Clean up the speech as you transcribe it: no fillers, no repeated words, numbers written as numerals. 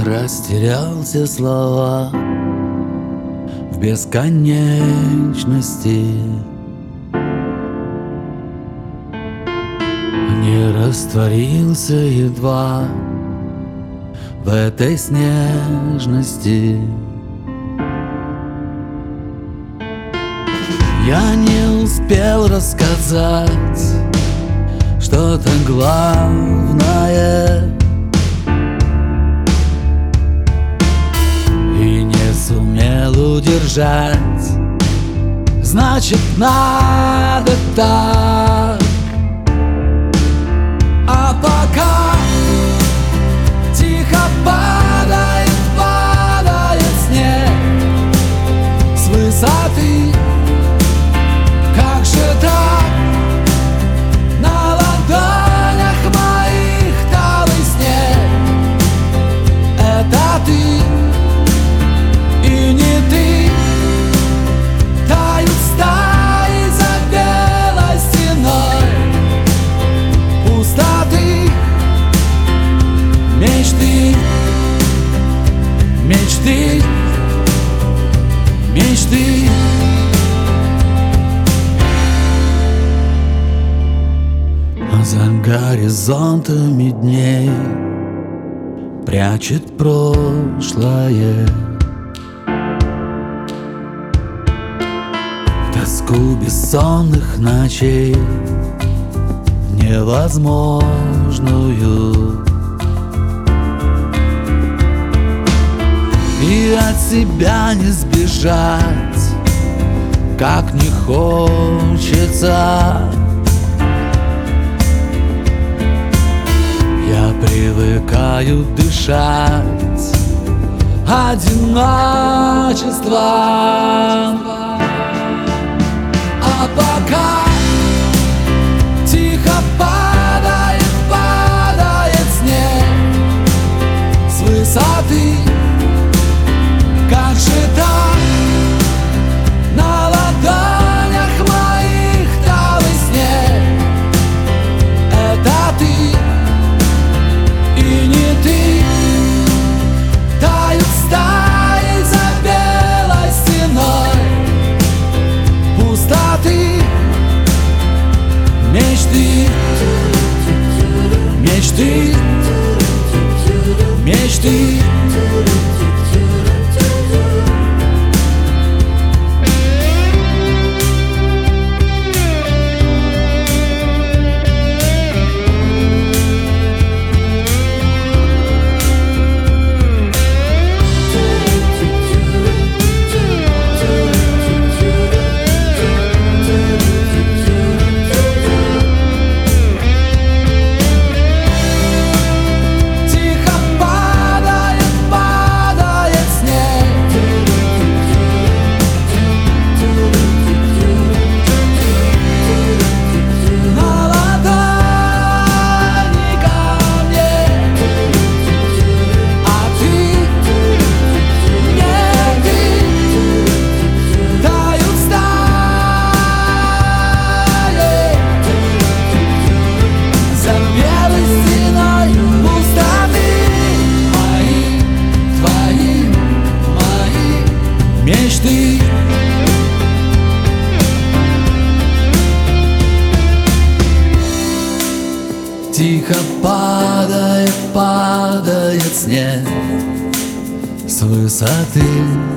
растерял все слова в бесконечности. Не растворился едва в этой снежности. Я не успел рассказать что-то главное и не сумел удержать. Значит, надо так. А пока тихо падает снег с высоты. Как же так? На ладонях моих талый снег. Это ты и не ты. Тают стаи за белой стеной пустоты. Мечты, мечты, мечты. А за горизонтами дней прячет прошлое тоску бессонных ночей невозможную. И от себя не сбежать, как не хочется. Я привыкаю дышать одиночеством. А пока тихо падает снег с высоты. Как же так? На ладонях моих талый снег. Это ты и не ты. Тают стаи за белой стеной пустоты. Мечты, мечты, мечты. Мечты. Тихо падает снег с высоты.